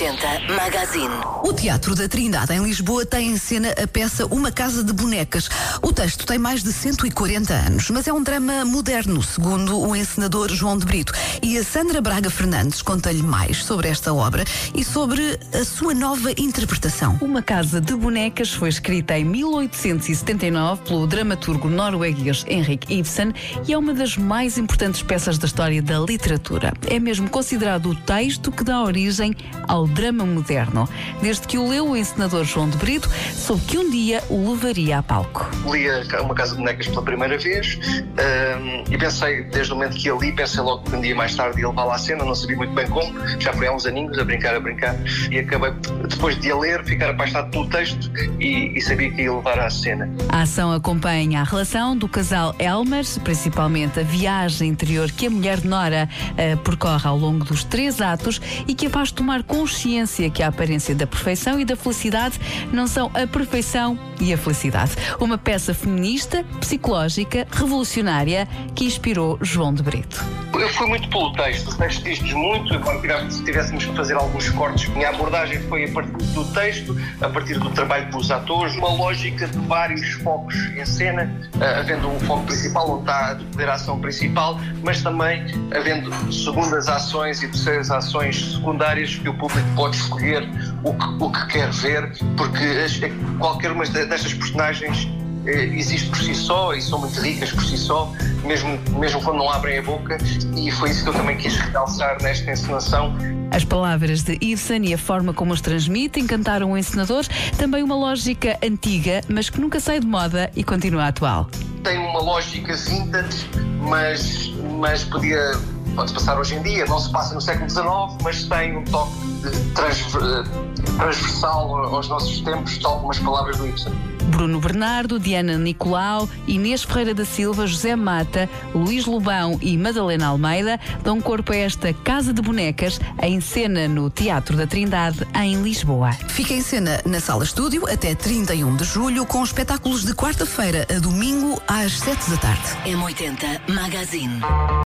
M80 Magazine. O Teatro da Trindade, em Lisboa, tem em cena a peça Uma Casa de Bonecas. O texto tem mais de 140 anos, mas é um drama moderno, segundo o encenador João de Brito. E a Sandra Braga Fernandes conta-lhe mais sobre esta obra e sobre a sua nova interpretação. Uma Casa de Bonecas foi escrita em 1879 pelo dramaturgo norueguês Henrik Ibsen e é uma das mais importantes peças da história da literatura. É mesmo considerado o texto que dá origem ao drama moderno. Desde que o leu, o encenador João de Brito soube que um dia o levaria a palco. Li Uma Casa de Bonecas pela primeira vez e pensei, desde o momento que ia li, pensei logo que um dia mais tarde ia levá-la à cena, não sabia muito bem como, já foi há uns aninhos a brincar, e acabei, depois de a ler, ficar apaixonado pelo texto e sabia que ia levar à cena. A ação acompanha a relação do casal Elmers, principalmente a viagem interior que a mulher de Nora percorre ao longo dos 3 atos e que a faz tomar consciência que a aparência da perfeição e da felicidade não são a perfeição e a felicidade. Uma peça feminista, psicológica, revolucionária que inspirou João de Brito. Eu fui muito pelo texto, o texto diz-nos muito, agora se tivéssemos que fazer alguns cortes, minha abordagem foi a partir do texto, a partir do trabalho dos atores, uma lógica de vários focos em cena, havendo um foco principal onde está a decorrer a ação principal, mas também havendo segundas ações e terceiras ações secundárias que o público pode escolher o que quer ver, porque qualquer uma destas personagens existe por si só e são muito ricas por si só, mesmo quando não abrem a boca, e foi isso que eu também quis realçar nesta encenação. As palavras de Ibsen e a forma como as transmite encantaram o encenador, também uma lógica antiga, mas que nunca sai de moda e continua atual. Tem uma lógica vintage, mas pode-se passar hoje em dia, não se passa no século XIX, mas tem um toque transversal aos nossos tempos, tal como as palavras do Ibsen. Bruno Bernardo, Diana Nicolau, Inês Ferreira da Silva, José Mata, Luís Lobão e Madalena Almeida dão corpo a esta Casa de Bonecas em cena no Teatro da Trindade, em Lisboa. Fica em cena na Sala Estúdio até 31 de julho, com espetáculos de quarta-feira a domingo às 7 da tarde. M80 Magazine.